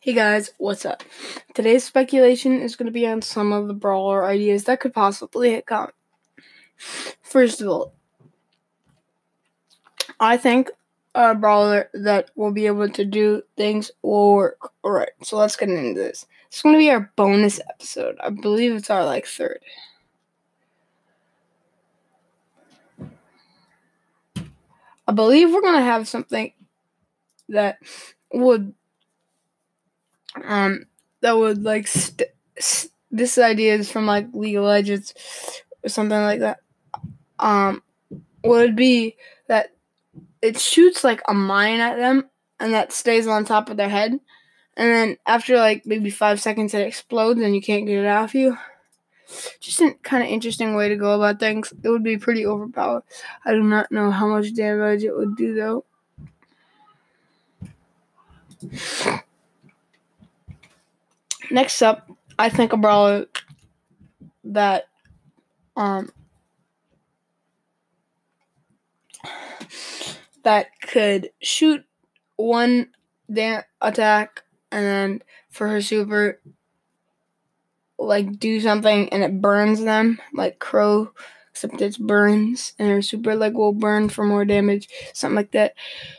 Hey guys, what's up? Today's speculation is going to be on some of the brawler ideas that could possibly hit comment. First of all, I think a brawler that will be able to do things will work. Alright, so let's get into this. It's going to be our bonus episode. I believe it's our third. I believe we're going to have something that would this idea is from League of Legends or something like that. Would be that it shoots a mine at them and that stays on top of their head, and then after maybe 5 seconds it explodes and you can't get it off you. Just a kind of interesting way to go about things. It would be pretty overpowered. I do not know how much damage it would do though. Next up, I think a brawler that that could shoot one attack and then for her super do something and it burns them like Crow, except it burns and her super will burn for more damage, something like that.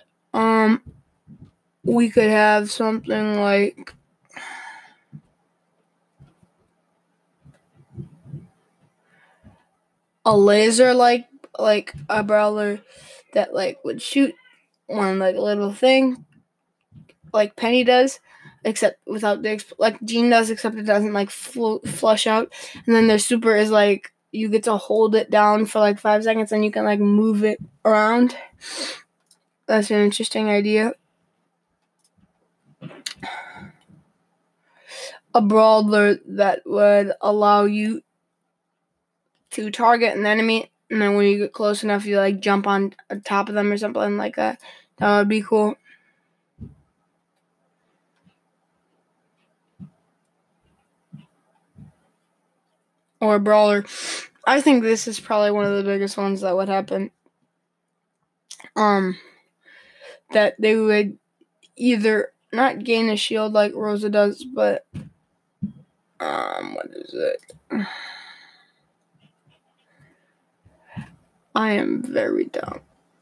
We could have something like a laser like a brawler that would shoot one little thing like Penny does, except without the Jean does, except it doesn't flush out. And then their super is you get to hold it down for 5 seconds and you can move it around. That's an interesting idea. A brawler that would allow you to target an enemy, and then when you get close enough, you jump on top of them or something like that. That would be cool. Or a brawler. I think this is probably one of the biggest ones that would happen. That they would either not gain a shield like Rosa does, but what is it? I am very dumb.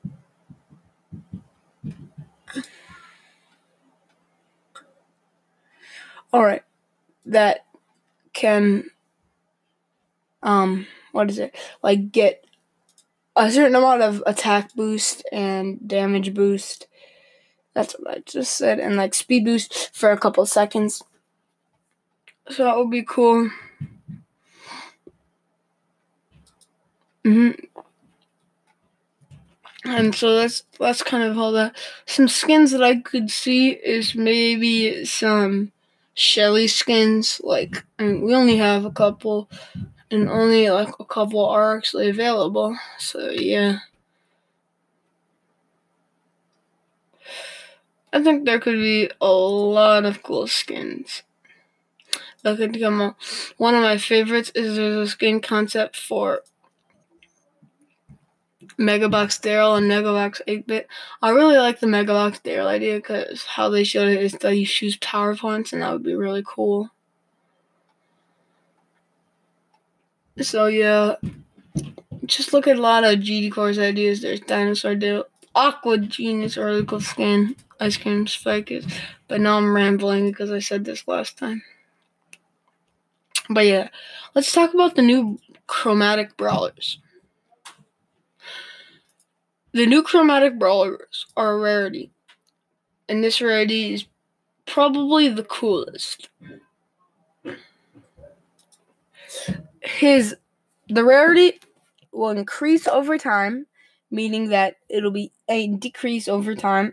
Alright. That can what is it? Get a certain amount of attack boost and damage boost. That's what I just said. And speed boost for a couple seconds. So that would be cool. And so that's kind of all that. Some skins that I could see is maybe some Shelly skins. We only have a couple, and only a couple are actually available. So yeah. I think there could be a lot of cool skins that could come out. One of my favorites is there's a skin concept for Megabox Daryl and Megabox 8-Bit. I really like the Megabox Daryl idea because how they showed it is that you choose power points, and that would be really cool. So yeah, just look at a lot of GD Core's ideas. There's Dinosaur Daryl. Aqua Genius, a really cool skin. Ice Cream Spike is. But now I'm rambling because I said this last time. But yeah, let's talk about the new chromatic brawlers. The new chromatic brawlers are a rarity, and this rarity is probably the coolest. The rarity will increase over time, meaning that it'll be a decrease over time,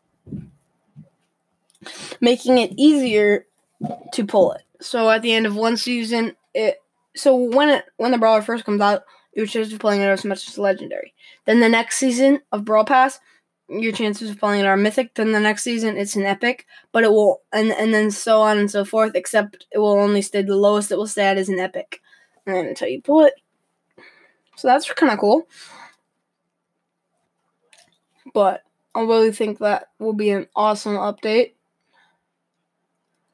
making it easier to pull it. So at the end of one season, when the brawler first comes out, your chances of pulling it are as much as legendary. Then the next season of Brawl Pass, your chances of pulling it are mythic. Then the next season, it's an epic, but it will, and then so on and so forth. Except it will only stay the lowest it will stay at is an epic, and then until you pull it. So that's kind of cool. But I really think that will be an awesome update.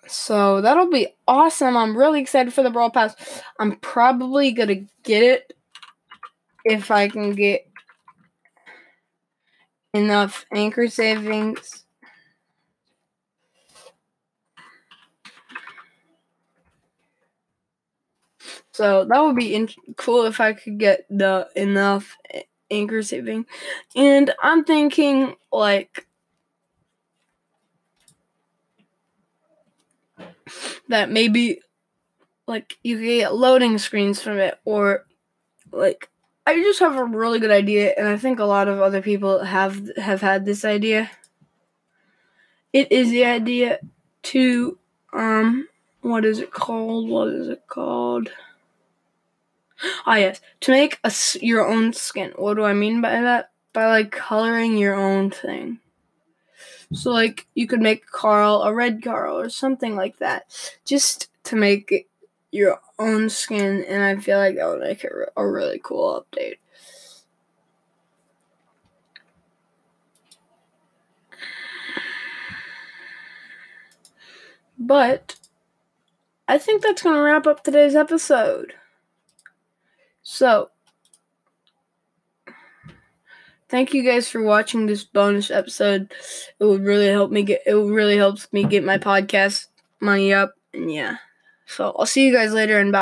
So that'll be awesome. I'm really excited for the Brawl Pass. I'm probably going to get it if I can get enough anchor savings. So that would be cool if I could get the enough anchor saving. And I'm thinking like that maybe like you could get loading screens from it, or like I just have a really good idea, and I think a lot of other people have had this idea. It is the idea to what is it called? Ah, yes, to make your own skin. What do I mean by that? By like coloring your own thing. So like you could make Carl a red Carl or something like that, just to make it your own skin, and I feel like that would make it a really cool update. But I think that's going to wrap up today's episode. So, thank you guys for watching this bonus episode. It really helps me get my podcast money up, and yeah. So, I'll see you guys later, and bye.